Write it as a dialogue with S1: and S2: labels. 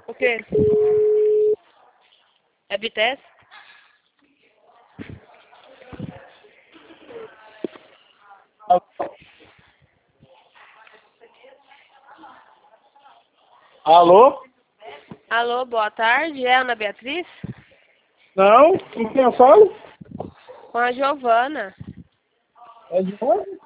S1: O quê? É BTS?
S2: Alô?
S1: Alô, boa tarde. É a Ana Beatriz?
S2: Não? Com quem eu falo?
S1: Com a Giovana.
S2: É de onde?